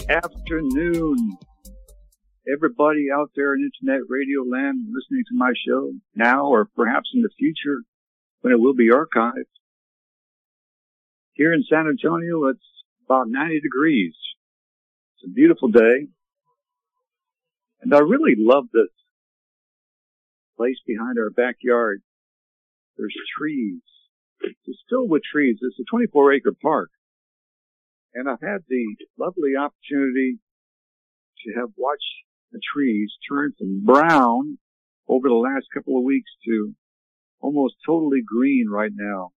afternoon, everybody out there in internet radio land listening to my show now or perhaps in the future when it will be archived. Here in San Antonio, it's about 90 degrees. It's a beautiful day. And I really love this place behind our backyard. There's trees. It's filled with trees. It's a 24-acre park. And I've had the lovely opportunity to have watched the trees turn from brown over the last couple of weeks to almost totally green right now.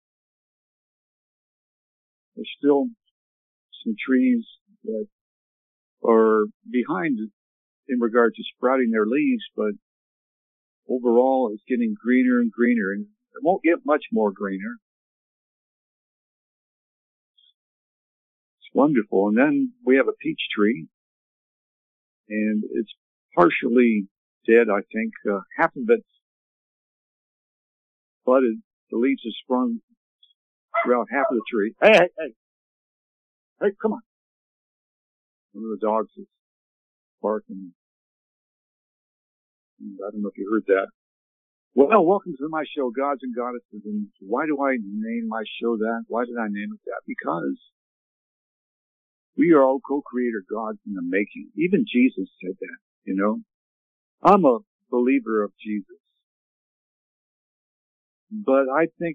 There's still some trees that are behind in regard to sprouting their leaves, but overall it's getting greener and greener, and it won't get much more greener. It's wonderful. And then we have a peach tree, and it's partially dead, I think. Half of it's budded. The leaves have sprung throughout half of the tree. Hey, come on. One of the dogs is barking. I don't know if you heard that. Well, welcome to my show, Gods and Goddesses. And why do I name my show that? Why did I name it that? Because we are all co-creator gods in the making. Even Jesus said that, you know. I'm a believer of Jesus. But I think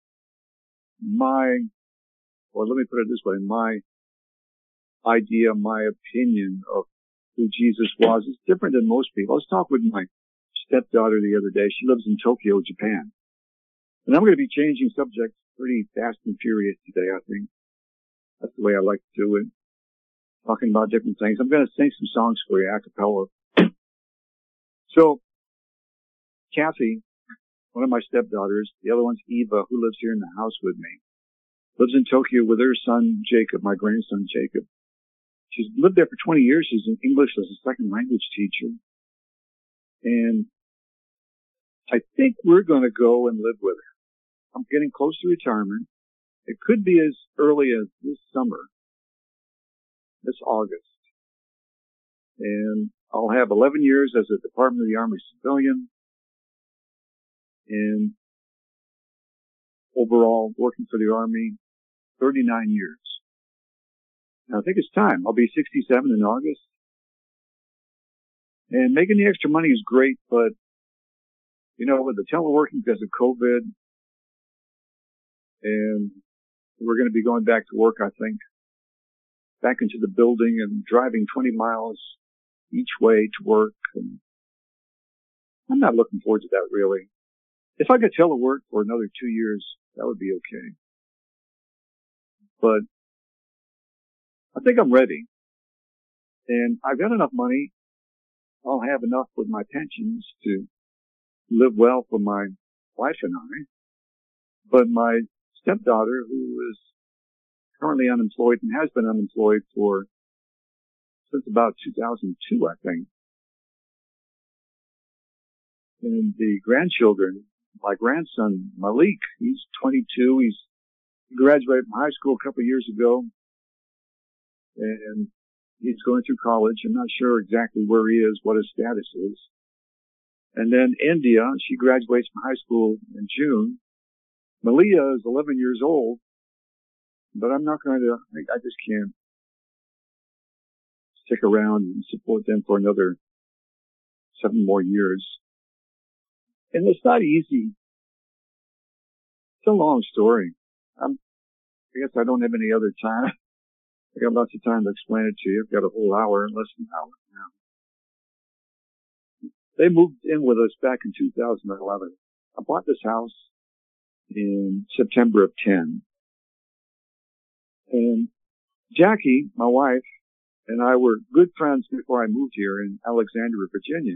let me put it this way, my idea, my opinion of who Jesus was is different than most people. I was talking with my stepdaughter the other day. She lives in Tokyo, Japan. And I'm going to be changing subjects pretty fast and furious today, I think. That's the way I like to do it. Talking about different things. I'm going to sing some songs for you, a cappella. So, Kathy, one of my stepdaughters, the other one's Eva, who lives here in the house with me, lives in Tokyo with her son, Jacob, my grandson, Jacob. She's lived there for 20 years. She's an English as a second language teacher. And I think we're going to go and live with her. I'm getting close to retirement. It could be as early as this summer, this August. And I'll have 11 years as a Department of the Army civilian. And overall, working for the Army, 39 years. And I think it's time. I'll be 67 in August. And making the extra money is great, but, you know, with the teleworking because of COVID, and we're going to be going back to work, I think, back into the building and driving 20 miles each way to work. And I'm not looking forward to that, really. If I could telework for another 2 years, that would be okay. But I think I'm ready. And I've got enough money. I'll have enough with my pensions to live well for my wife and I. But my stepdaughter, who is currently unemployed and has been unemployed since about 2002, I think. And the grandchildren, my grandson, Malik, he's 22. He graduated from high school a couple of years ago. And he's going through college. I'm not sure exactly where he is, what his status is. And then India, she graduates from high school in June. Malia is 11 years old, but I'm not going to, I just can't stick around and support them for another 7 more years. And it's not easy. It's a long story. I guess I don't have any other time. I got lots of time to explain it to you. I've got a whole hour, less than an hour now. They moved in with us back in 2011. I bought this house in September of 10. And Jackie, my wife, and I were good friends before I moved here in Alexandria, Virginia.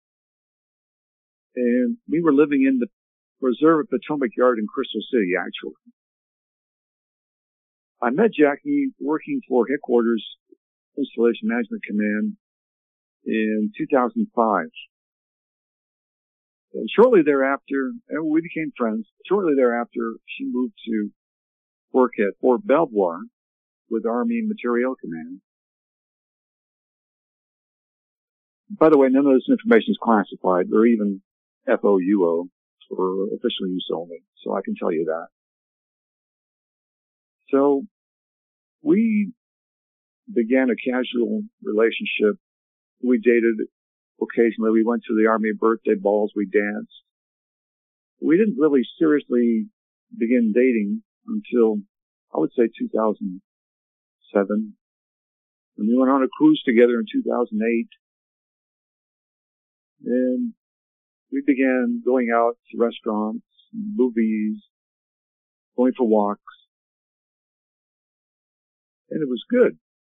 And we were living in the Reserve at Potomac Yard in Crystal City, actually. I met Jackie working for Headquarters Installation Management Command in 2005. And shortly thereafter, and we became friends. Shortly thereafter, she moved to work at Fort Belvoir with Army Materiel Command. By the way, none of this information is classified or even FOUO for official use only. So I can tell you that. So we began a casual relationship. We dated occasionally. We went to the Army birthday balls. We danced. We didn't really seriously begin dating until, I would say, 2007. And we went on a cruise together in 2008. And we began going out to restaurants, movies, going for walks. And it was good.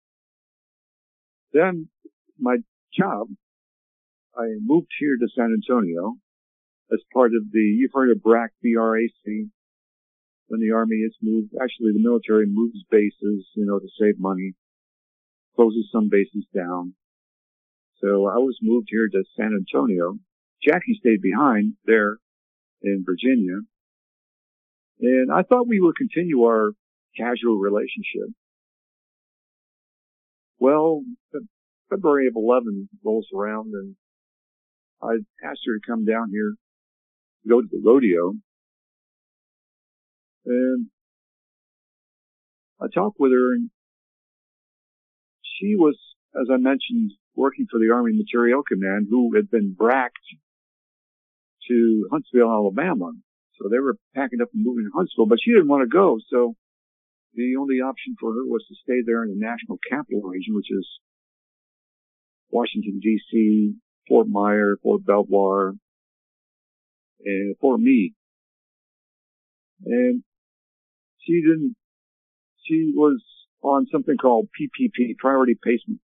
Then my job, I moved here to San Antonio as part of you've heard of BRAC, B-R-A-C, when the Army is moved. Actually, the military moves bases, to save money, closes some bases down. So I was moved here to San Antonio. Jackie stayed behind there in Virginia. And I thought we would continue our casual relationship. Well, February of 11 rolls around and I asked her to come down here, go to the rodeo. And I talked with her and she was, as I mentioned, working for the Army Materiel Command who had been bracked to Huntsville, Alabama. So they were packing up and moving to Huntsville, but she didn't want to go. So the only option for her was to stay there in the National Capital Region, which is Washington, D.C., Fort Myer, Fort Belvoir, and Fort Meade. And she was on something called PPP, Priority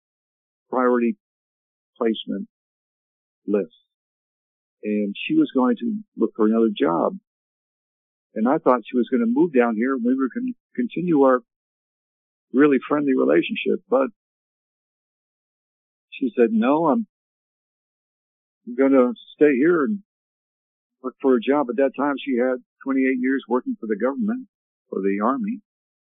Placement List. And she was going to look for another job. And I thought she was going to move down here and we were going to continue our really friendly relationship. But she said, no, I'm going to stay here and look for a job. At that time, she had 28 years working for the government, for the Army.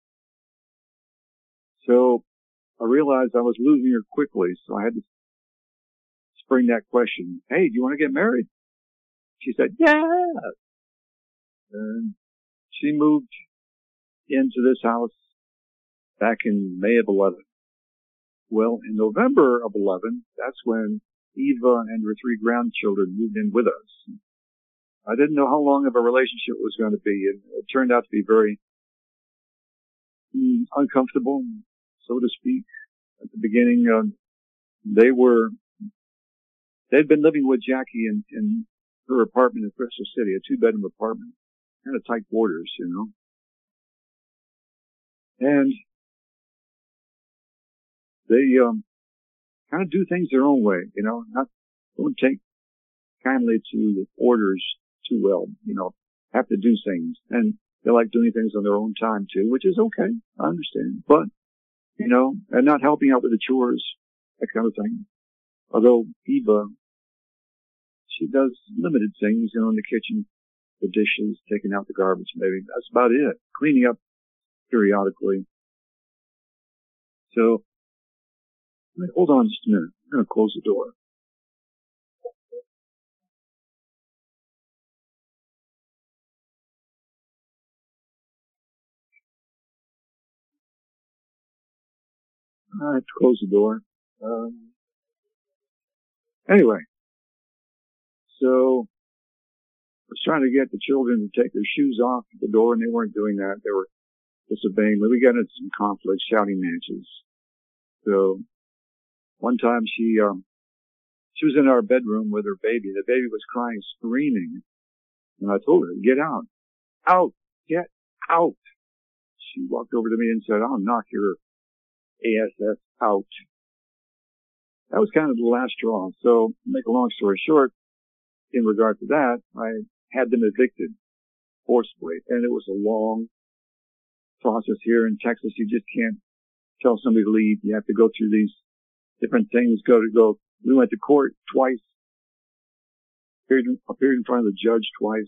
So I realized I was losing her quickly. So I had to spring that question. Hey, do you want to get married? She said, yeah. And she moved into this house back in May of 11. Well, in November of 11, that's when Eva and her 3 grandchildren moved in with us. I didn't know how long of a relationship it was going to be. It turned out to be very uncomfortable, so to speak. At the beginning, they'd been living with Jackie in her apartment in Crystal City, a 2-bedroom apartment, kind of tight quarters, And they kind of do things their own way, don't take kindly to orders too well, have to do things. And they like doing things on their own time too, which is okay. I understand. But, and not helping out with the chores, that kind of thing. Although Eva, she does limited things, in the kitchen, the dishes, taking out the garbage, maybe. That's about it. Cleaning up periodically. So, hold on just a minute. I'm going to close the door. I have to close the door. Anyway, so I was trying to get the children to take their shoes off at the door, and they weren't doing that. They were disobeying. We got into some conflicts, shouting matches. So one time she was in our bedroom with her baby. The baby was crying, screaming, and I told her, "Get out, get out." She walked over to me and said, "I'll knock your ASS out." That was kind of the last straw. So, to make a long story short, in regard to that, I had them evicted forcibly, and it was a long process here in Texas. You just can't tell somebody to leave. You have to go through these different things. We went to court twice, appeared in front of the judge twice,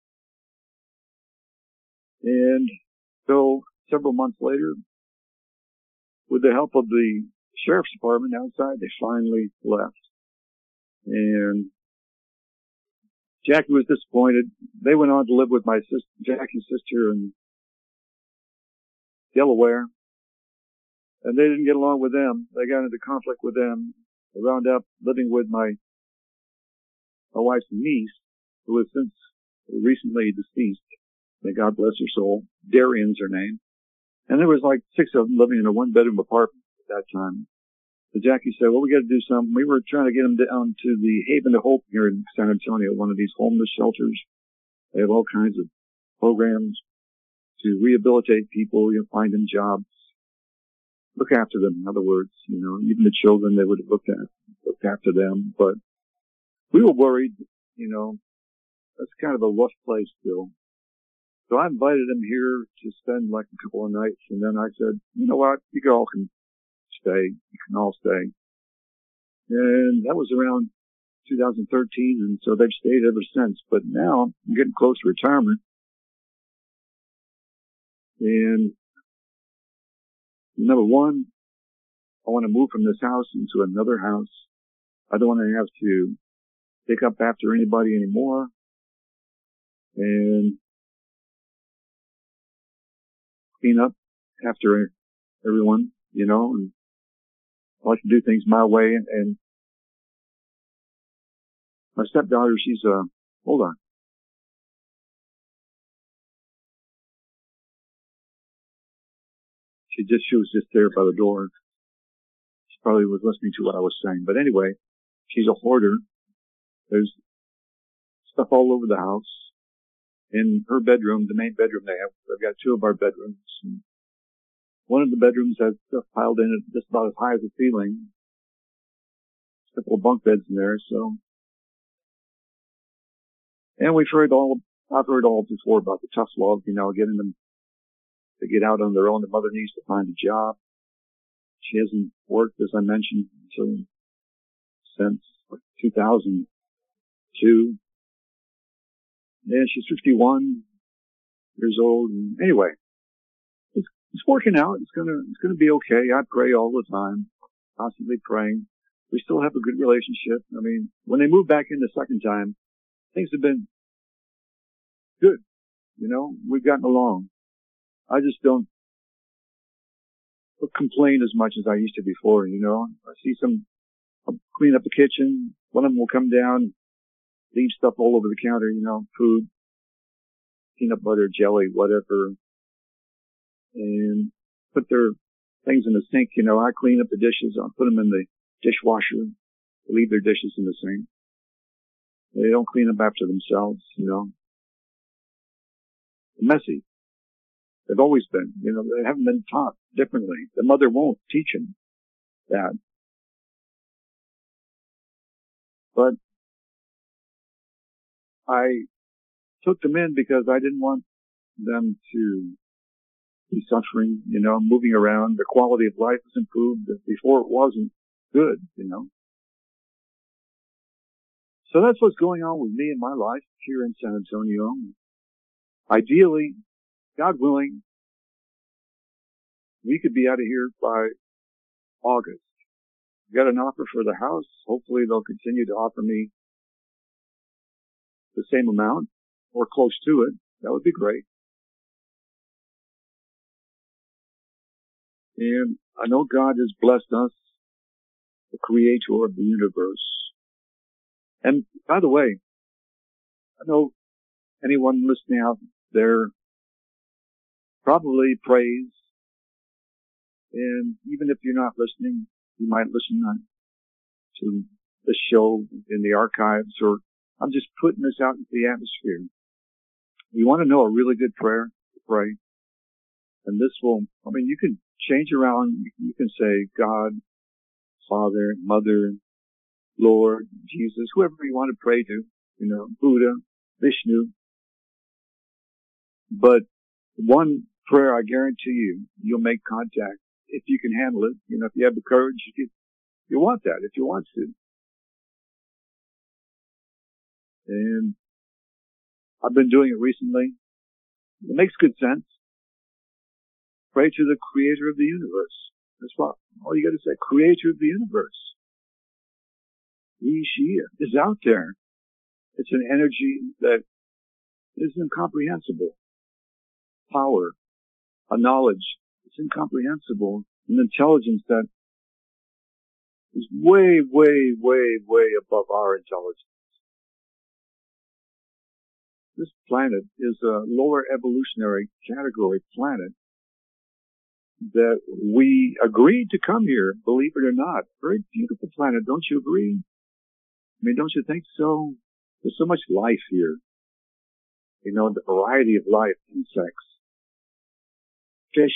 and so several months later, with the help of the sheriff's department outside, they finally left. And Jackie was disappointed. They went on to live with my sister, Jackie's sister, in Delaware. And they didn't get along with them. They got into conflict with them. They wound up living with my wife's niece, who was since recently deceased. May God bless her soul. Darian's her name. And there was like 6 of them living in a 1-bedroom apartment at that time. So Jackie said, well, we got to do something. We were trying to get them down to the Haven to Hope here in San Antonio, one of these homeless shelters. They have all kinds of programs to rehabilitate people, find them jobs, look after them. In other words, even the children, they would have looked after them. But we were worried, that's kind of a rough place still. So I invited them here to spend like a couple of nights. And then I said, you know what? You all can stay. You can all stay. And that was around 2013. And so they've stayed ever since. But now I'm getting close to retirement. And number one, I want to move from this house into another house. I don't want to have to pick up after anybody anymore. And clean up after everyone, and I like to do things my way. And my stepdaughter, she's, hold on. She was just there by the door. She probably was listening to what I was saying. But anyway, she's a hoarder. There's stuff all over the house. In her bedroom, the main bedroom they've got 2 of our bedrooms. And one of the bedrooms has stuff piled in it just about as high as the ceiling. A couple of bunk beds in there, so. And I've heard all before about the tough love, getting them to get out on their own. The mother needs to find a job. She hasn't worked, as I mentioned, since 2002. Yeah, she's 51 years old. And anyway, it's working out. It's gonna be okay. I pray all the time, constantly praying. We still have a good relationship. I mean, when they moved back in the second time, things have been good. We've gotten along. I just don't complain as much as I used to before. I see I'll clean up the kitchen. One of them will come down, leave stuff all over the counter, food, peanut butter, jelly, whatever, and put their things in the sink. I clean up the dishes. I'll put them in the dishwasher, leave their dishes in the sink. They don't clean up after themselves, Messy. They've always been, they haven't been taught differently. The mother won't teach them that. But I took them in because I didn't want them to be suffering, moving around. The quality of life was improved. Before it wasn't good, So that's what's going on with me in my life here in San Antonio. Ideally, God willing, we could be out of here by August. Got an offer for the house. Hopefully they'll continue to offer me the same amount or close to it. That would be great. And I know God has blessed us, the creator of the universe. And by the way, I know anyone listening out there probably prays. And even if you're not listening, you might listen to the show in the archives, or I'm just putting this out into the atmosphere. You want to know a really good prayer to pray? And this will, you can change around. You can say God, Father, Mother, Lord, Jesus, whoever you want to pray to, Buddha, Vishnu. But one prayer, I guarantee you'll make contact if you can handle it. If you have the courage, you want that, if you want to. And I've been doing it recently. It makes good sense. Pray to the creator of the universe. That's all you got to say. Creator of the universe. she is out there. It's an energy that is incomprehensible. Power, a knowledge, it's incomprehensible. An intelligence that is way, way, way, way above our intelligence. This planet is a lower evolutionary category planet that we agreed to come here, believe it or not. Very beautiful planet, don't you agree? I mean, don't you think so? There's so much life here. You know, the variety of life, insects, fish,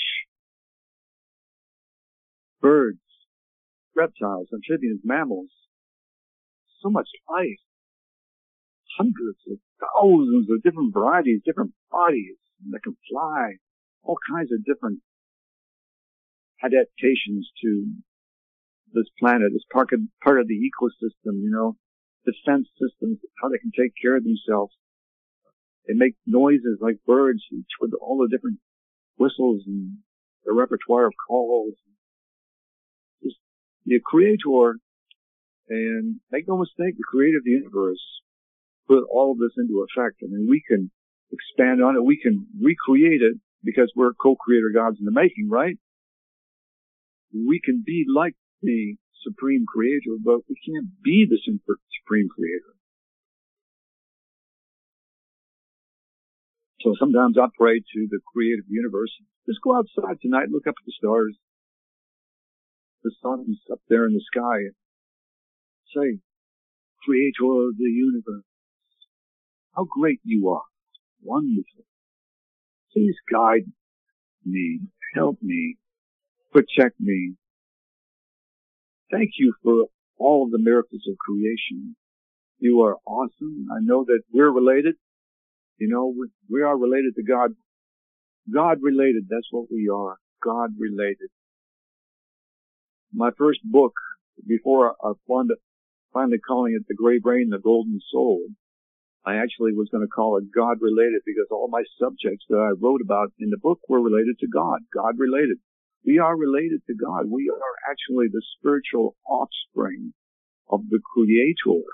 birds, reptiles, amphibians, mammals. So much life. Hundreds of thousands of different varieties, different bodies that can fly. All kinds of different adaptations to this planet. It's part of the ecosystem, you know, defense systems, how they can take care of themselves. They make noises like birds with all the different whistles and the repertoire of calls. Just the creator, and make no mistake, the creator of the universe put all of this into effect. I mean, we can expand on it. We can recreate it because we're co-creator gods in the making, right? We can be like the supreme creator, but we can't be the supreme creator. So sometimes I pray to the creative universe. Just go outside tonight, look up at the stars. The sun's up there in the sky. Say, creator of the universe, how great you are. Wonderful. Please guide me, help me, protect me. Thank you for all of the miracles of creation. You are awesome. I know that we're related. You know, we are related to God. God related, that's what we are. God related. My first book, before I wound up finally calling it The Gray Brain, The Golden Soul, I actually was going to call it God related because all my subjects that I wrote about in the book were related to God. God related. We are related to God. We are actually the spiritual offspring of the Creator.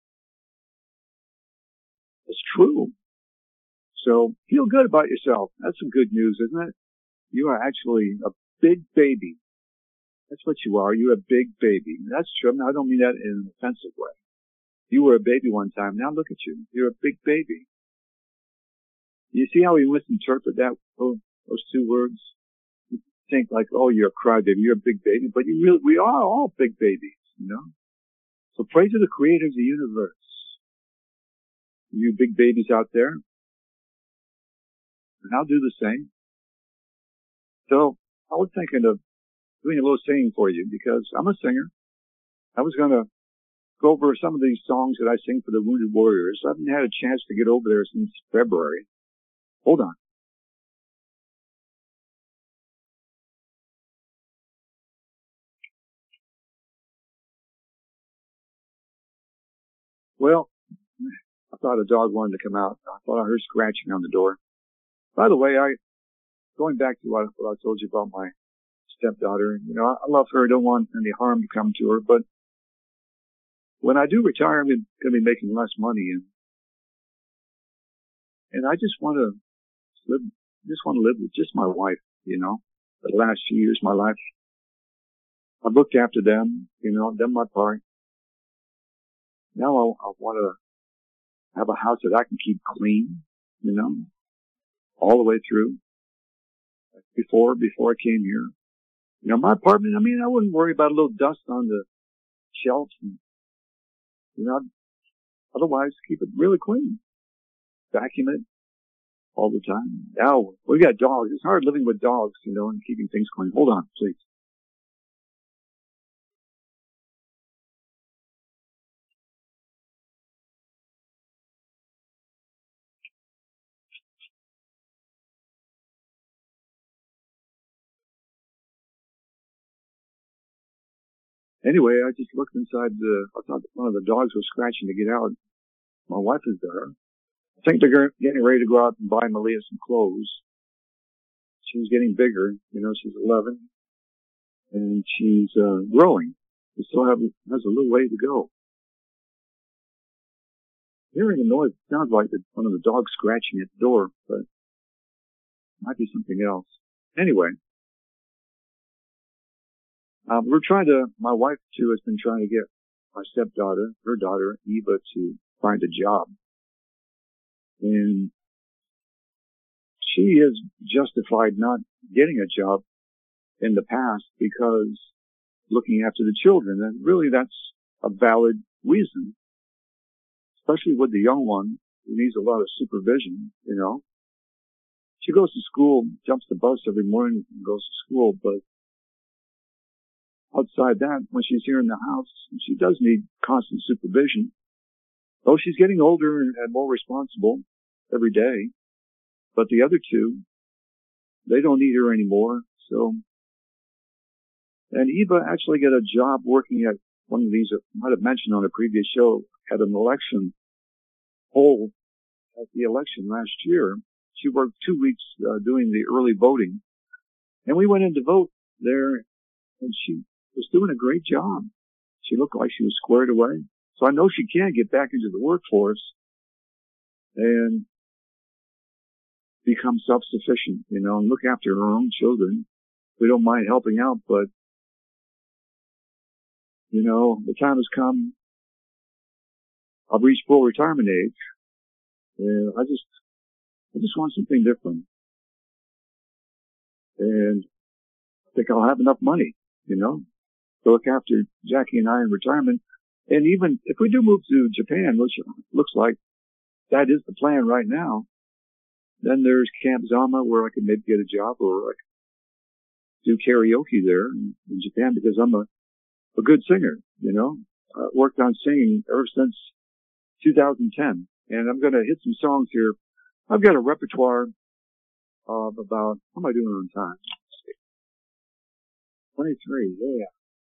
It's true. So feel good about yourself. That's some good news, isn't it? You are actually a big baby. That's what you are. You're a big baby. That's true. Now, I don't mean that in an offensive way. You were a baby one time. Now look at you. You're a big baby. You see how we misinterpret that, those two words? You think like, oh, you're a crybaby. You're a big baby. But we are all big babies, you know? So pray to the creator of the universe. You big babies out there. And I'll do the same. So I was thinking of doing a little singing for you because I'm a singer. I was going to go over some of these songs that I sing for the Wounded Warriors. I haven't had a chance to get over there since February. Hold on. Well, I thought a dog wanted to come out. I thought I heard scratching on the door. By the way, going back to what I told you about my stepdaughter, you know, I love her. I don't want any harm to come to her, but when I do retire, I'm going to be making less money, and I just want to live with just my wife, you know. For the last few years of my life, I've looked after them, you know, done my part. Now I want to have a house that I can keep clean, you know, all the way through. Before I came here, you know, my apartment, I mean, I wouldn't worry about a little dust on the shelves and, you know, otherwise keep it really clean. Vacuum it all the time. Now, we got dogs. It's hard living with dogs, you know, and keeping things clean. Hold on, please. Anyway, I just looked inside I thought one of the dogs was scratching to get out. My wife is there. I think they're getting ready to go out and buy Malia some clothes. She's getting bigger. You know, she's 11 and she's growing. We still has a little way to go. hearing a noise. It sounds like one of the dogs scratching at the door, but it might be something else. Anyway, my wife too has been trying to get my stepdaughter, her daughter, Eva, to find a job. And she has justified not getting a job in the past because looking after the children. And really that's a valid reason, especially with the young one who needs a lot of supervision, you know. She goes to school, jumps the bus every morning and goes to school, but outside that, when she's here in the house, she does need constant supervision. Though she's getting older and more responsible every day. But the other two, they don't need her anymore. So, and Eva actually got a job working at one of these, I might have mentioned on a previous show, at an election poll at the election last year. She worked 2 weeks doing the early voting. And we went in to vote there, and she was doing a great job. She looked like she was squared away. So I know she can get back into the workforce and become self-sufficient, you know, and look after her own children. We don't mind helping out, but, you know, the time has come. I've reached full retirement age, and I just want something different. And I think I'll have enough money, you know, to look after Jackie and I in retirement. And even if we do move to Japan, which looks like that is the plan right now, then there's Camp Zama where I can maybe get a job, or I can do karaoke there in Japan because I'm a good singer, you know. I worked on singing ever since 2010. And I'm going to hit some songs here. I've got a repertoire of about, how am I doing on time? 23, yeah.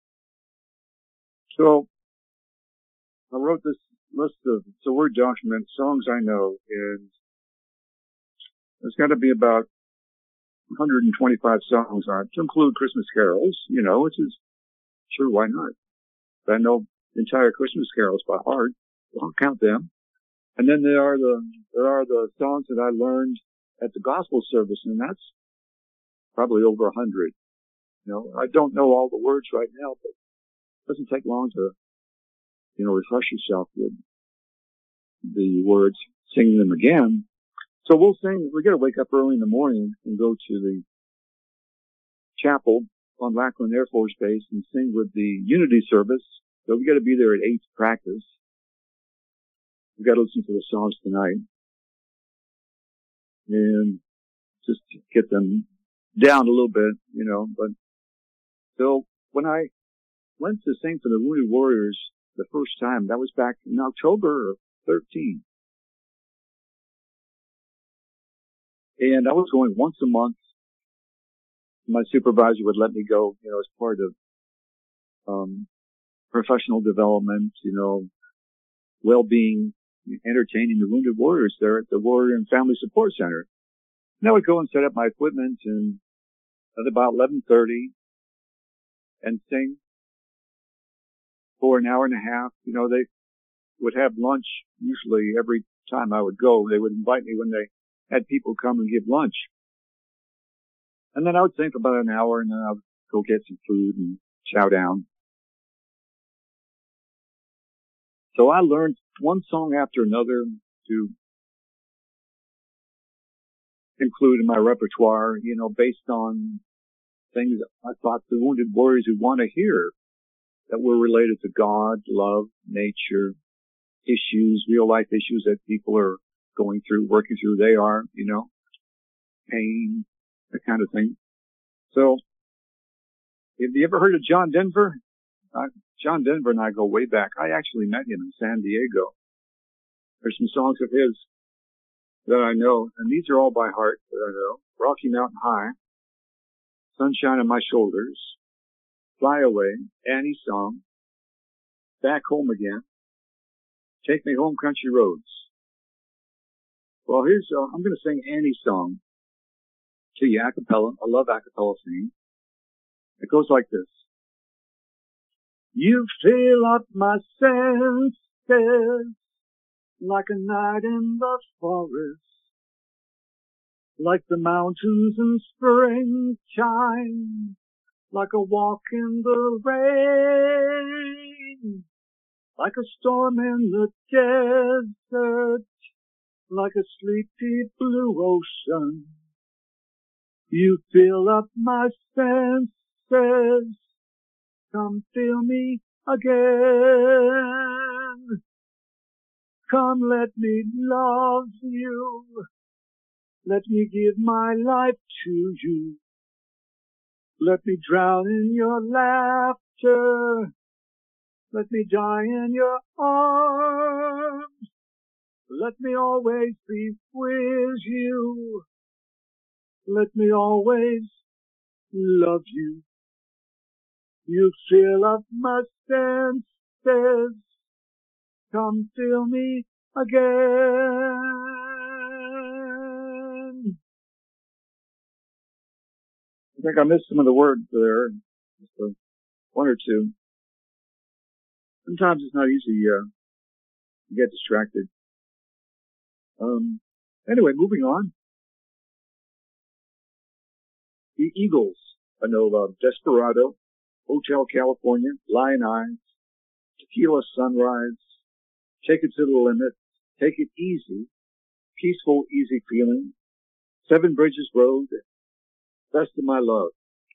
So I wrote this list of, it's a Word document, songs I know, and there's got to be about 125 songs on it to include Christmas carols, you know, which is, sure, why not? I know the entire Christmas carols by heart. I'll count them. And then there are the songs that I learned at the gospel service, and that's probably over 100. You know, I don't know all the words right now, but it doesn't take long to, you know, refresh yourself with the words, singing them again. So we'll sing, we got to wake up early in the morning and go to the chapel on Lackland Air Force Base and sing with the Unity service. So we got to be there at 8 to practice. We've got to listen to the songs tonight and just get them down a little bit, you know. But so when I went to sing for the Wounded Warriors the first time, that was back in October of 13. And I was going once a month. My supervisor would let me go, you know, as part of professional development, you know, well-being, entertaining the Wounded Warriors there at the Warrior and Family Support Center. And I would go and set up my equipment and at about 11:30 and sing for an hour and a half. You know, they would have lunch usually every time I would go. They would invite me when they had people come and give lunch. And then I would sing for about an hour, and then I would go get some food and chow down. So I learned one song after another to include in my repertoire, you know, based on things I thought the Wounded Warriors would want to hear that were related to God, love, nature, issues, real life issues that people are going through, working through. They are, you know, pain, that kind of thing. So, have you ever heard of John Denver? John Denver and I go way back. I actually met him in San Diego. There's some songs of his that I know, and these are all by heart that I know. Rocky Mountain High, Sunshine on My Shoulders, Fly Away, Annie's Song, Back Home Again, Take Me Home Country Roads. Well, I'm going to sing Annie's Song to you a cappella. I love a cappella singing. It goes like this. You fill up my senses like a night in the forest, like the mountains in springtime, like a walk in the rain, like a storm in the desert, like a sleepy blue ocean. You fill up my senses, come fill me again. Come let me love you, let me give my life to you. Let me drown in your laughter, let me die in your arms. Let me always be with you, let me always love you. You fill up my senses, come fill me again. I think I missed some of the words there, just one or two. Sometimes it's not easy to get distracted. Anyway, moving on. The Eagles, I know of Desperado, Hotel California, Lion Eyes, Tequila Sunrise, Take It to the Limit, Take It Easy, Peaceful Easy Feeling, Seven Bridges Road, Best of My Love.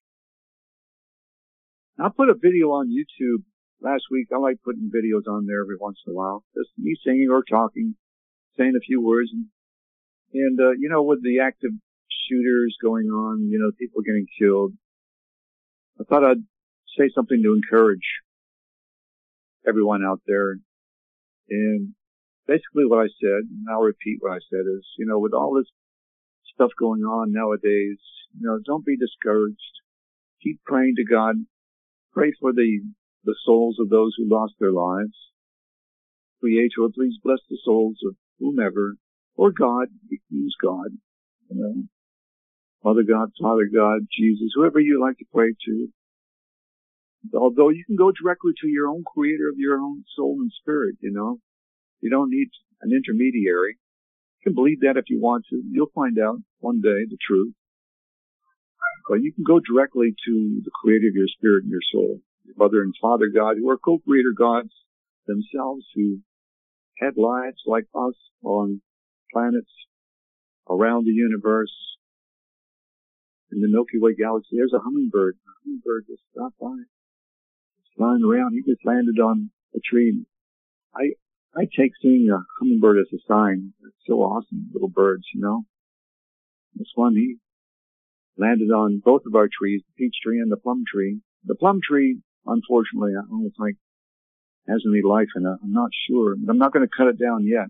I put a video on YouTube last week. I like putting videos on there every once in a while. Just me singing or talking, saying a few words. And you know, with the active shooters going on, you know, people getting killed, I thought I'd say something to encourage everyone out there. And basically what I said, and I'll repeat what I said, is, you know, with all this stuff going on nowadays, you know, don't be discouraged. Keep praying to God. Pray for the souls of those who lost their lives. Creator, please bless the souls of whomever, or God, use God, you know, Mother God, Father God, Jesus, whoever you like to pray to. Although you can go directly to your own creator of your own soul and spirit, you know. You don't need an intermediary. You can believe that if you want to. You'll find out one day the truth. But you can go directly to the creator of your spirit and your soul, your Mother and Father God, who are co-creator gods themselves, who had lives like us on planets around the universe. In the Milky Way galaxy, there's a hummingbird. A hummingbird just stopped by. It's flying around. He just landed on a tree. I take seeing a hummingbird as a sign. It's so awesome, little birds, you know. This one, he landed on both of our trees, the peach tree and the plum tree. The plum tree, unfortunately, I don't think has any life in it. I'm not sure. I'm not going to cut it down yet.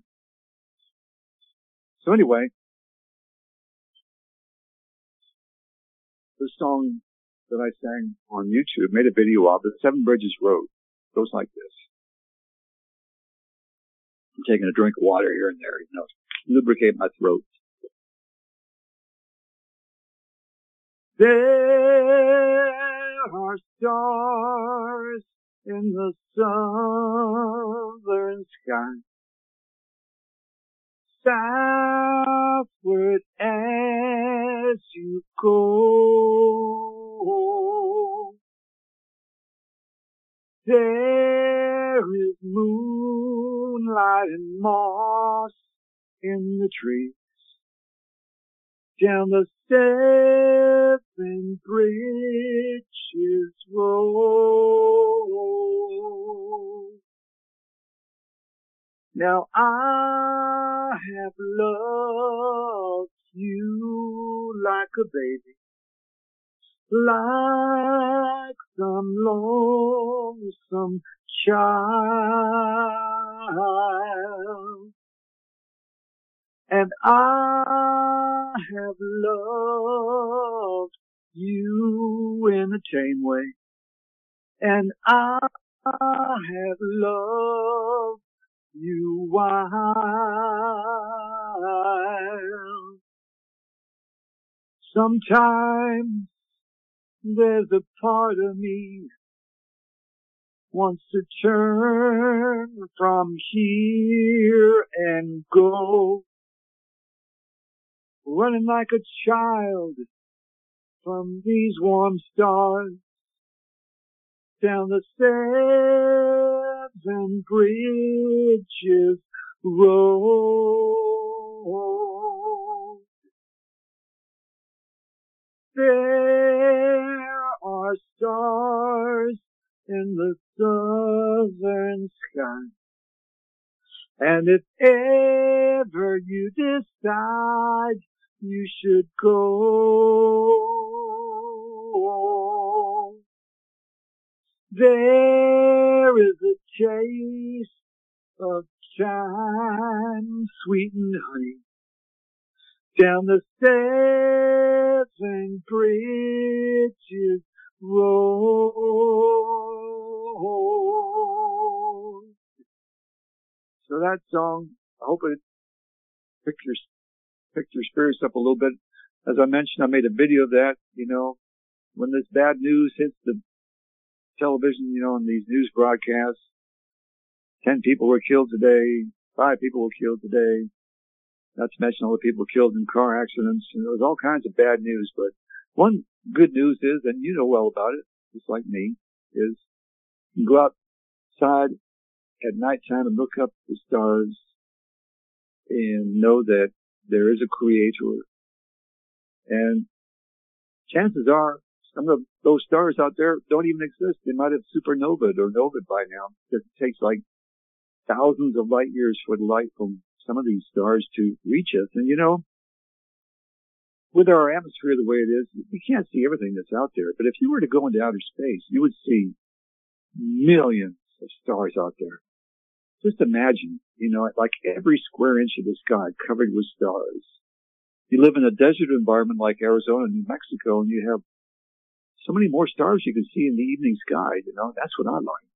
So anyway, the song that I sang on YouTube, made a video of it, Seven Bridges Road, goes like this. I'm taking a drink of water here and there, you know, lubricate my throat. There are stars in the southern sky, southward as you go. There is moonlight and moss in the trees. Down the seven bridges road. Now I have loved you like a baby, like some lonesome child. And I have loved you in a tame way. And I have loved you wild. Sometimes there's a part of me wants to turn from here and go, running like a child from these warm stars, down the steps and bridges road. There are stars in the southern sky, and if ever you decide you should go, there is a taste of time, sweet and honey, down the steps and bridges road. So that song, I hope it picked your spirits up a little bit. As I mentioned, I made a video of that. You know, when this bad news hits the television, you know, in these news broadcasts, 10 people were killed today, 5 people were killed today. Not to mention all the people killed in car accidents. You know, there's all kinds of bad news. But one good news is, and you know well about it, just like me, is you can go outside at nighttime and look up the stars and know that there is a creator. And chances are some of those stars out there don't even exist. They might have supernovaed or novaed by now. It takes like thousands of light years for the light from some of these stars to reach us. And you know, with our atmosphere the way it is, we can't see everything that's out there. But if you were to go into outer space, you would see millions of stars out there. Just imagine, you know, like every square inch of the sky covered with stars. You live in a desert environment like Arizona and New Mexico, and you have so many more stars you can see in the evening sky. You know, that's what I like.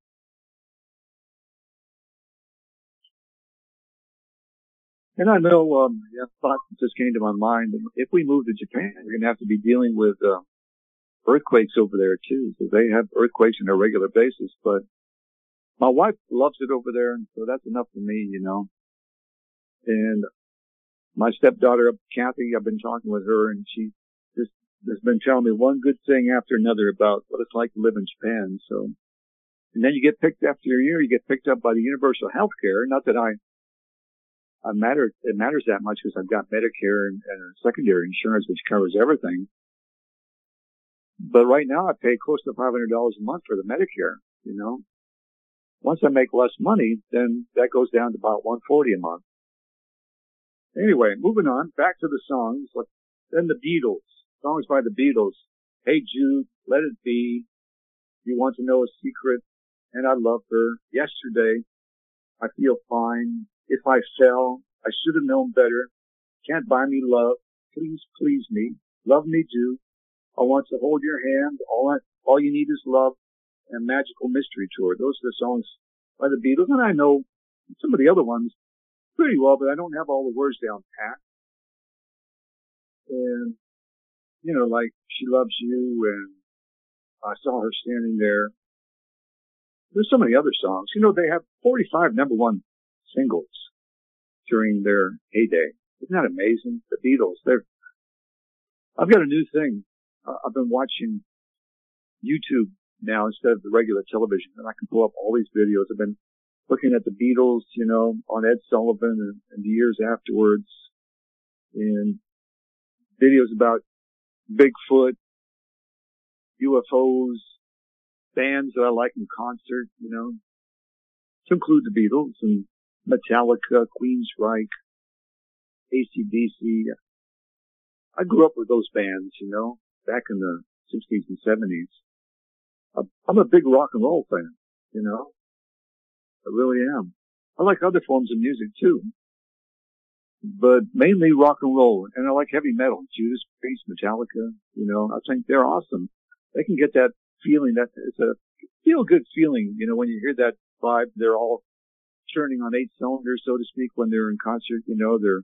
And I know, a thought just came to my mind. If we move to Japan, we're going to have to be dealing with earthquakes over there too. So they have earthquakes on a regular basis. But my wife loves it over there, and so that's enough for me, you know. And my stepdaughter, Kathy, I've been talking with her, and she just has been telling me one good thing after another about what it's like to live in Japan. So, and then you get picked after a year, you get picked up by the universal health care. Not that it matters that much because I've got Medicare and secondary insurance, which covers everything. But right now I pay close to $500 a month for the Medicare, you know. Once I make less money, then that goes down to about $140 a month. Anyway, moving on, back to the songs. Then the Beatles, songs by the Beatles. Hey Jude, Let It Be, You Want to Know a Secret, and I Love Her, Yesterday, I Feel Fine, If I Fell, I Should Have Known Better, Can't Buy Me Love, Please Please Me, Love Me Do, I Want to Hold Your Hand, All You Need Is Love, and Magical Mystery Tour. Those are the songs by the Beatles, and I know some of the other ones pretty well, but I don't have all the words down pat. And, you know, like She Loves You and I Saw Her Standing There. There's so many other songs. You know, they have 45 number one singles during their heyday. Isn't that amazing? The Beatles, I've got a new thing. I've been watching YouTube now instead of the regular television, and I can pull up all these videos. I've been looking at the Beatles, you know, on Ed Sullivan and the years afterwards, and videos about Bigfoot, UFOs, bands that I like in concert, you know, to include the Beatles and Metallica, Queensryche, AC/DC. I grew up with those bands, you know, back in the 60s and 70s. I'm a big rock and roll fan, you know. I really am. I like other forms of music too, but mainly rock and roll. And I like heavy metal, Judas Priest, Metallica, you know. I think they're awesome. They can get that feeling, that it's a feel-good feeling, you know, when you hear that vibe. They're all turning on 8 cylinders, so to speak, when they're in concert, you know. They're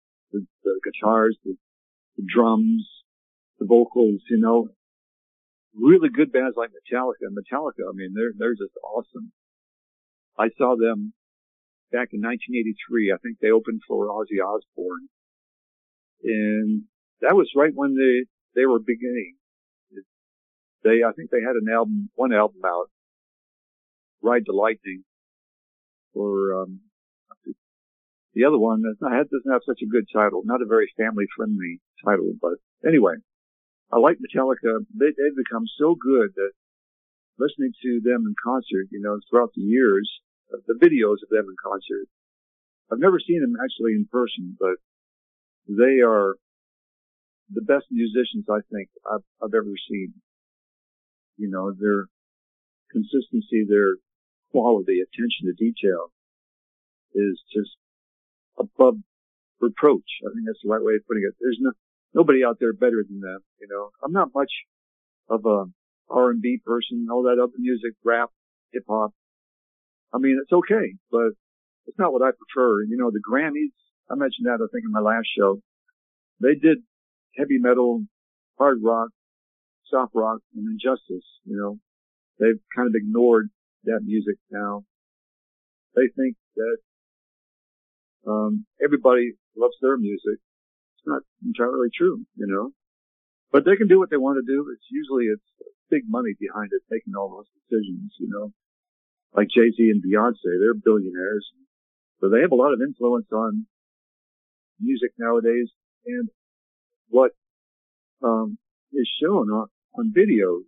the guitars, the drums, the vocals, you know. really good bands like Metallica. Metallica, I mean, they're just awesome. I saw them back in 1983. I think they opened for Ozzy Osbourne. And that was right when they were beginning. I think they had one album out, Ride the Lightning, or, the other one doesn't have such a good title, not a very family friendly title, but anyway, I like Metallica. They've become so good that listening to them in concert, throughout the years, the videos of them in concert, I've never seen them actually in person, but they are the best musicians I think I've ever seen. Their consistency, their quality, attention to detail is just above reproach. I think that's the right way of putting it. There's nobody out there better than them. I'm not much of a R&B person, all that other music, rap, hip hop. I mean, it's okay, but it's not what I prefer. The Grammys, I mentioned that I think in my last show. They did heavy metal, hard rock, soft rock, and injustice. They've kind of ignored that music now. They think that everybody loves their music. It's not entirely true, But they can do what they want to do. It's big money behind it, making all those decisions, Like Jay-Z and Beyonce, they're billionaires. So they have a lot of influence on music nowadays and what is shown on videos,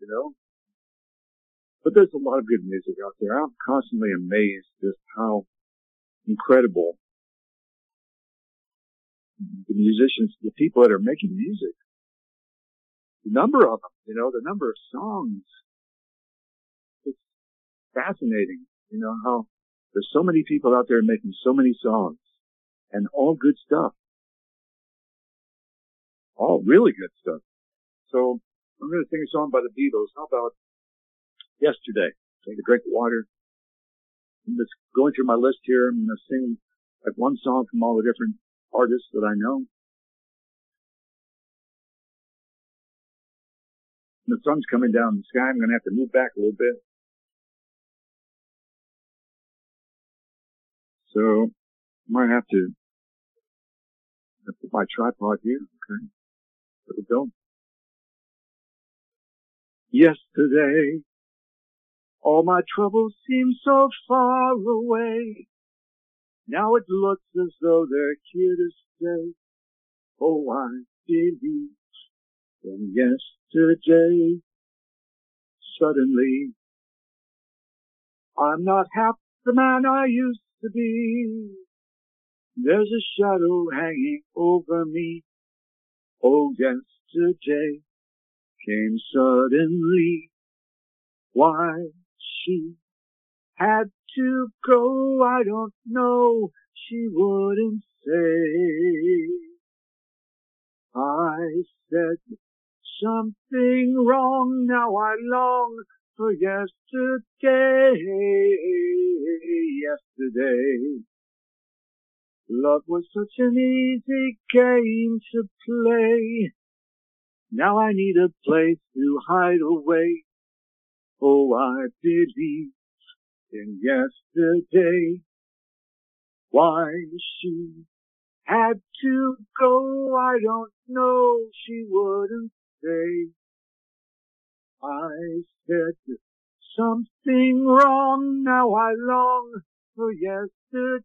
But there's a lot of good music out there. I'm constantly amazed just how incredible the musicians, the people that are making music, the number of them, the number of songs. It's fascinating, how there's so many people out there making so many songs and all good stuff. All really good stuff. So I'm going to sing a song by the Beatles. How about Yesterday? Take a drink of water. I'm just going through my list here. I'm going to sing like one song from all the different artists that I know. The sun's coming down the sky. I'm going to have to move back a little bit. So I might have to put my tripod here. Okay. There we go. Yesterday, all my troubles seem so far away. Now it looks as though they're here to stay. Oh, I believe in yesterday. Suddenly, I'm not half the man I used to be. There's a shadow hanging over me. Oh, yesterday came suddenly. Why she had to go, I don't know. She wouldn't say. I said something wrong. Now I long for yesterday. Yesterday, love was such an easy game to play. Now I need a place to hide away. Oh, I believe in yesterday. Why she had to go, I don't know. She wouldn't say. I said something wrong. Now I long for yesterday.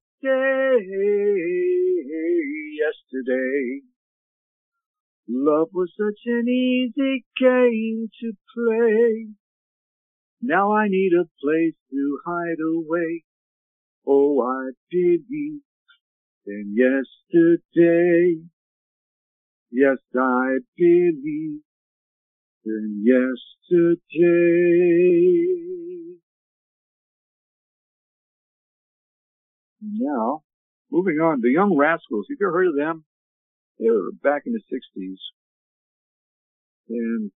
Yesterday, love was such an easy game to play. Now I need a place to hide away. Oh, I believe in yesterday. Yes, I believe in yesterday. Now, moving on, the Young Rascals. Have you ever heard of them? They were back in the 60s. And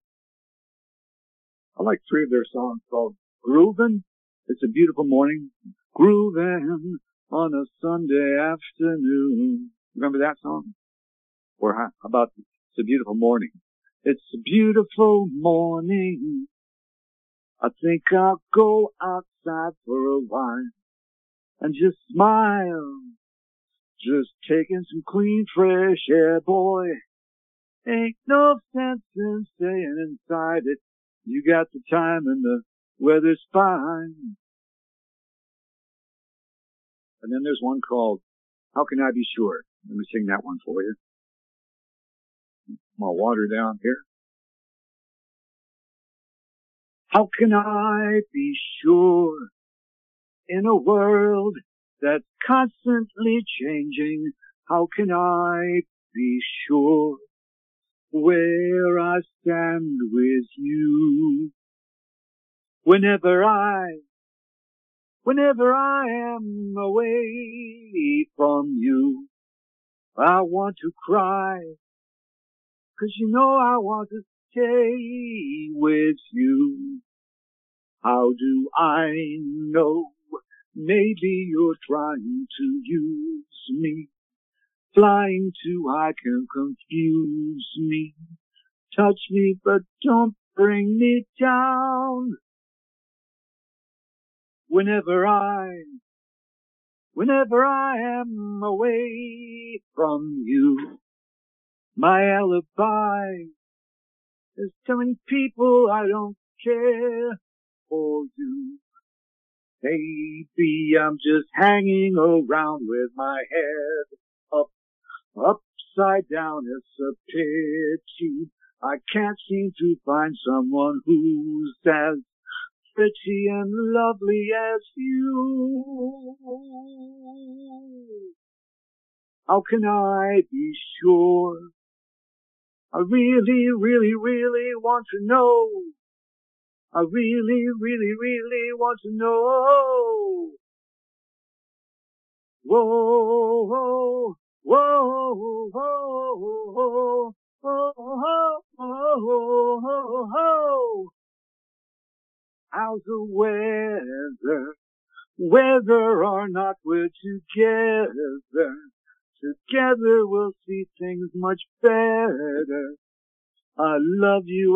I like 3 of their songs called Groovin'. It's a Beautiful Morning. Groovin' on a Sunday afternoon. Remember that song? Or how about It's a Beautiful Morning? It's a beautiful morning. I think I'll go outside for a while and just smile. Just taking some clean, fresh air, boy. Ain't no sense in staying inside it. You got the time and the weather's fine. And then there's one called, How Can I Be Sure? Let me sing that one for you. My water down here. How can I be sure in a world that's constantly changing? How can I be sure where I stand with you? Whenever I am away from you, I want to cry, 'cause you know I want to stay with you. How do I know? Maybe you're trying to use me. Flying too high can confuse me. Touch me, but don't bring me down. Whenever I am away from you, my alibi is telling people I don't care for you. Maybe I'm just hanging around with my head upside down. It's a pity I can't seem to find someone who's as pretty and lovely as you. How can I be sure? I really, really, really want to know. I really, really, really want to know. Whoa, whoa, whoa, whoa, whoa, whoa, whoa. How's the weather? Whether or not we're together, together we'll see things much better. I love you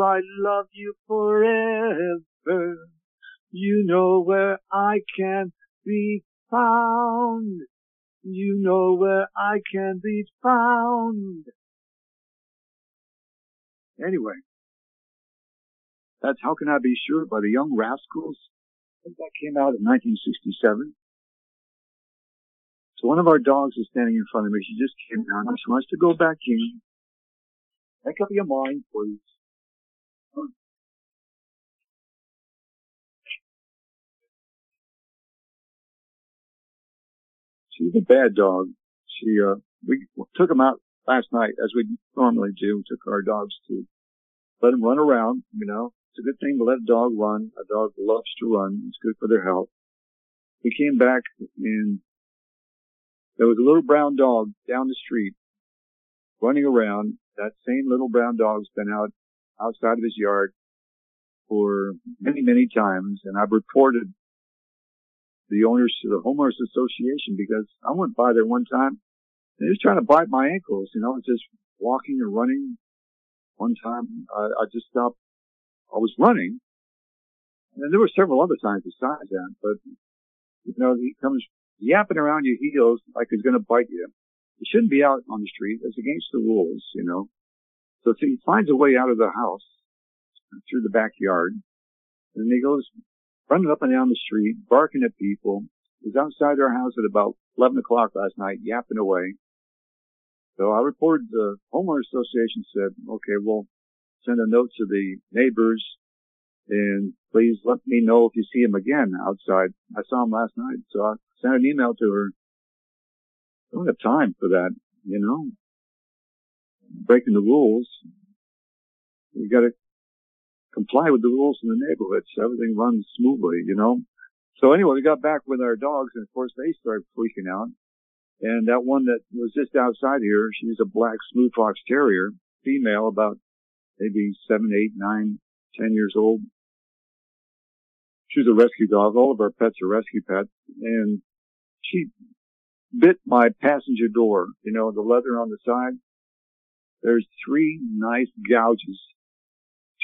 forever. You know where I can be found. You know where I can be found. Anyway, that's How Can I Be Sure by the Young Rascals. I think that came out in 1967. So one of our dogs is standing in front of me. She just came down. She wants to go back in. Make up your mind, please. She's a bad dog. We took him out last night, as we normally do. Took our dogs to let them run around. You know, it's a good thing to let a dog run. A dog loves to run. It's good for their health. We came back and there was a little brown dog down the street running around. That same little brown dog's been outside of his yard for many, many times. And I've reported the owners to the homeowners association because I went by there one time and he was trying to bite my ankles, you know, just walking and running. One time I just stopped. I was running, and there were several other times besides that, but you know, he comes yapping around your heels like he's going to bite you. He shouldn't be out on the street. It's against the rules, you know. So he finds a way out of the house through the backyard, and he goes running up and down the street, barking at people. He was outside our house at about 11 o'clock last night, yapping away. So I reported the homeowners association, said, okay, we'll send a note to the neighbors and please let me know if you see him again outside. I saw him last night, so I sent an email to her. I don't have time for that, you know, breaking the rules. You got to comply with the rules in the neighborhood so everything runs smoothly, you know. So anyway, we got back with our dogs, and of course they started freaking out. And that one that was just outside here, she's a black smooth fox terrier, female, about maybe 7, 8, 9, 10 years old. She's a rescue dog. All of our pets are rescue pets. And she bit my passenger door, you know, the leather on the side. There's 3 nice gouges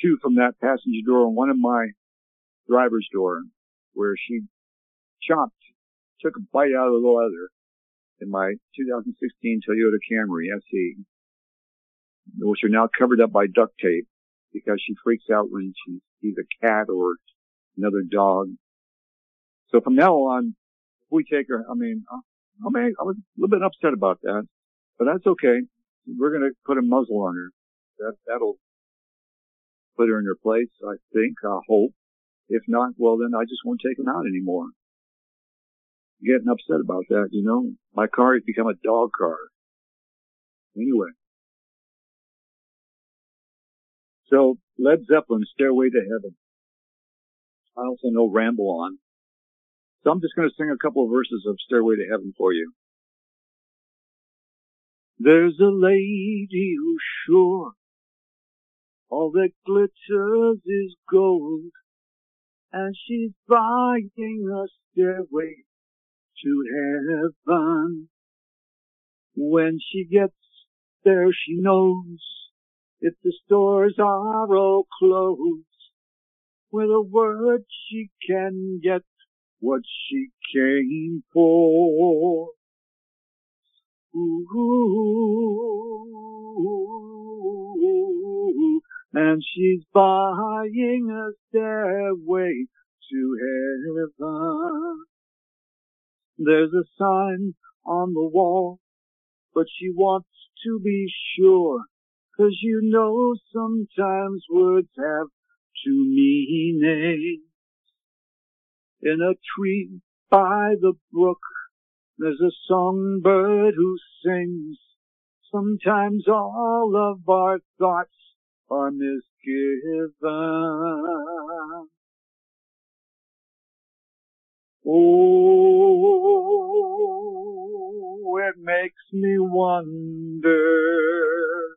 two from that passenger door and one in my driver's door, where she took a bite out of the leather in my 2016 Toyota Camry SE, which are now covered up by duct tape because she freaks out when she sees a cat or another dog. So from now on, if we take her, I was a little bit upset about that, but that's okay. We're going to put a muzzle on her. That'll put her in her place, I think, I hope. If not, well, then I just won't take him out anymore. Getting upset about that, you know. My car has become a dog car. Anyway. So, Led Zeppelin, Stairway to Heaven. I also know Ramble On. So I'm just going to sing a couple of verses of Stairway to Heaven for you. There's a lady who's sure all that glitters is gold, and she's buying a stairway to heaven. When she gets there, she knows if the stores are all closed, with a word she can get what she came for. Ooh, and she's buying a stairway to heaven. There's a sign on the wall, but she wants to be sure, 'cause you know sometimes words have two meanings. In a tree by the brook, there's a songbird who sings. Sometimes all of our thoughts are misgiven. Oh, it makes me wonder.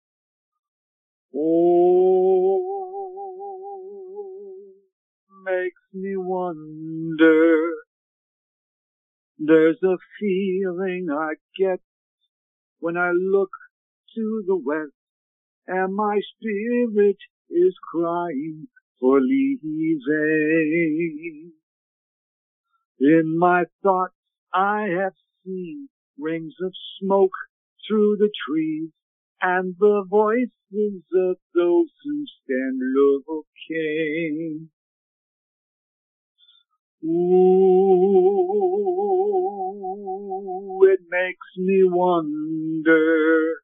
Oh, makes me wonder. There's a feeling I get when I look to the west, and my spirit is crying for leaving. In my thoughts I have seen rings of smoke through the trees, and the voices of those who stand looking. Ooh, it makes me wonder.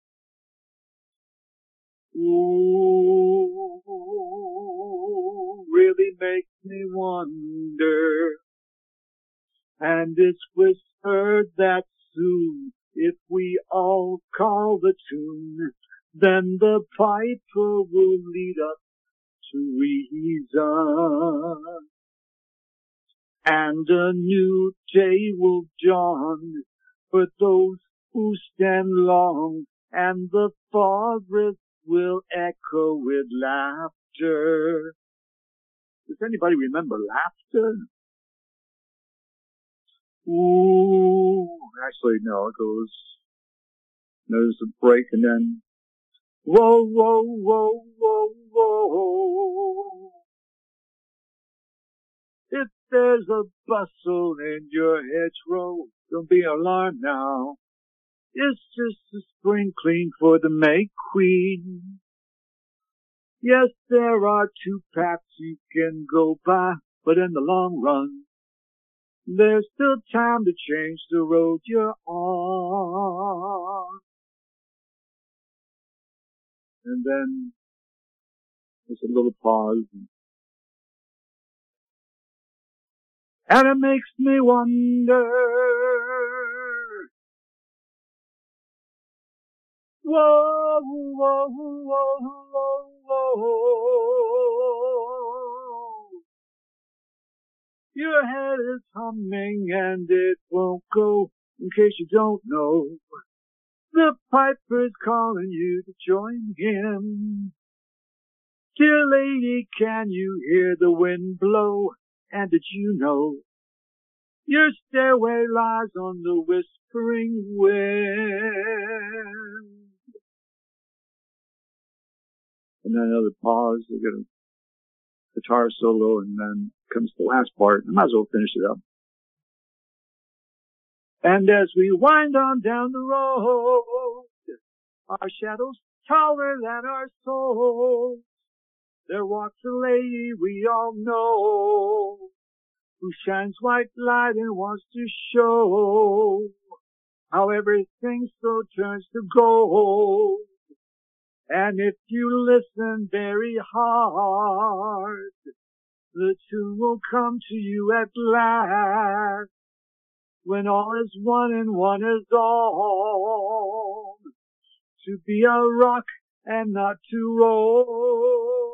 Ooh, really makes me wonder. And it's whispered that soon, if we all call the tune, then the piper will lead us to reason. And a new day will dawn for those who stand long, and the forest will echo with laughter. Does anybody remember laughter? Ooh, actually no, it goes, there's a break and then, whoa, whoa, whoa, whoa, whoa. If there's a bustle in your hedgerow, don't be alarmed now. It's just a sprinkling for the May Queen. Yes, there are two paths you can go by, but in the long run, there's still time to change the road you're on. And then there's a little pause. And it makes me wonder. Whoa, whoa, whoa, whoa, whoa. Your head is humming and it won't go, in case you don't know. The piper's calling you to join him. Dear lady, can you hear the wind blow? And did you know your stairway lies on the whispering wind? and then another pause. They get a guitar solo, and then comes the last part. I might as well finish it up. And as we wind on down the road, our shadows taller than our souls, there walks a lady we all know, who shines white light and wants to show how everything so turns to gold. And if you listen very hard, the tune will come to you at last, when all is one and one is all, to be a rock and not to roll.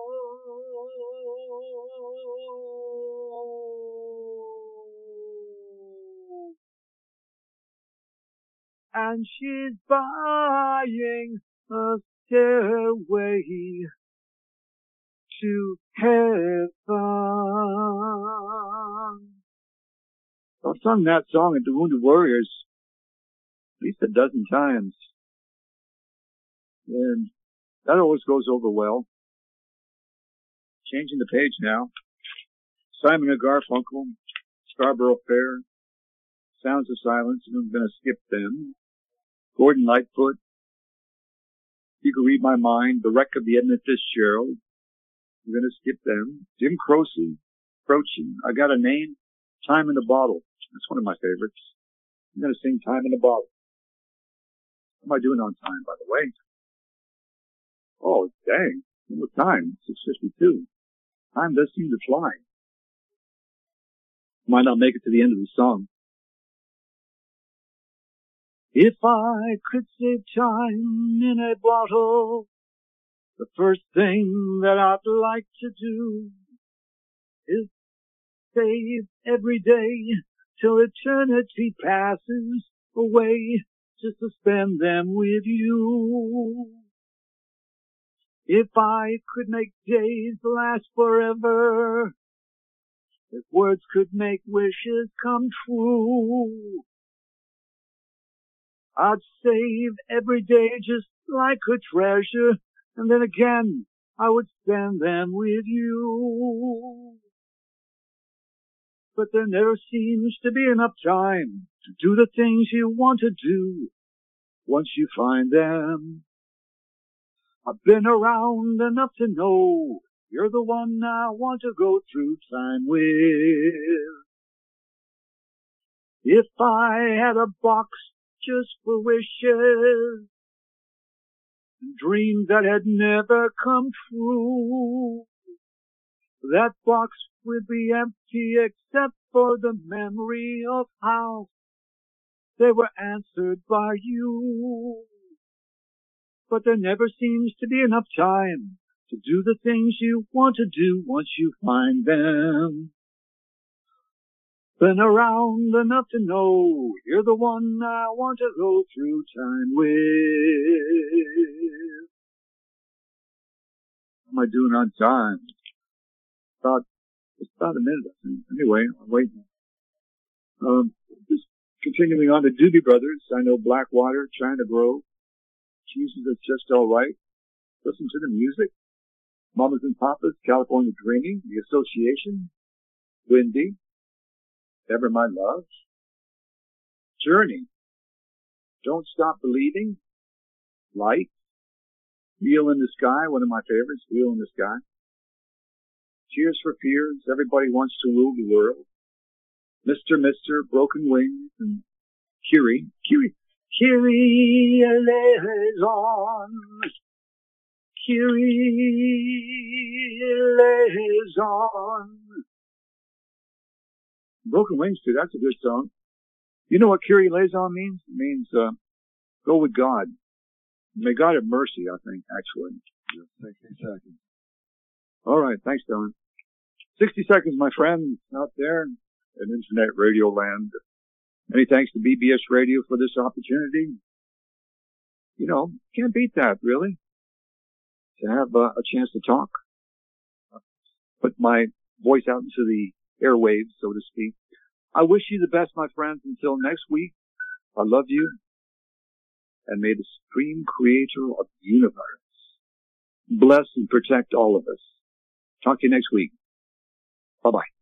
And she's buying a stairway to heaven. I've sung that song at the Wounded Warriors at least a dozen times. And that always goes over well. Changing the page now. Simon and Garfunkel, Scarborough Fair, Sounds of Silence, and I'm going to skip them. Gordon Lightfoot, You Can Read My Mind, The Wreck of the Edmund Fitzgerald. I'm going to skip them. Jim Croce, I Got a Name, Time in the Bottle. That's one of my favorites. I'm going to sing Time in the Bottle. How am I doing on time, by the way? Oh, dang. What time? 6:52. Time does seem to fly. Might not make it to the end of the song. If I could save time in a bottle, the first thing that I'd like to do is save every day till eternity passes away, just to spend them with you. If I could make days last forever, if words could make wishes come true, I'd save every day just like a treasure, and then again I would spend them with you. But there never seems to be enough time to do the things you want to do once you find them. I've been around enough to know you're the one I want to go through time with. If I had a box just for wishes, dreams that had never come true, that box would be empty except for the memory of how they were answered by you. But there never seems to be enough time to do the things you want to do once you find them. Been around enough to know you're the one I want to go through time with. How am I doing on time? It's about a minute, I think. Anyway, I'm waiting. Just continuing on to Doobie Brothers. I know Blackwater, China Grove. Jesus is Just Alright. Listen to the music. Mamas and Papas, California Dreaming, The Association, Windy, Ever My Love, Journey, Don't Stop Believing, Light, Wheel in the Sky, one of my favorites, Wheel in the Sky, Tears for Fears, Everybody Wants to Rule the World, Mr. Mister, Broken Wings, and Kyrie eleison, Kyrie eleison. Broken Wings too, that's a good song. You know what Kyrie eleison means? It means, go with God. May God have mercy, I think, actually. 60 seconds. Alright, thanks, Don. 60 seconds, my friends, out there in internet radio land. Many thanks to BBS Radio for this opportunity. You know, can't beat that, really. To have a chance to talk. Put my voice out into the airwaves, so to speak. I wish you the best, my friends. Until next week, I love you. And may the Supreme Creator of the universe bless and protect all of us. Talk to you next week. Bye-bye.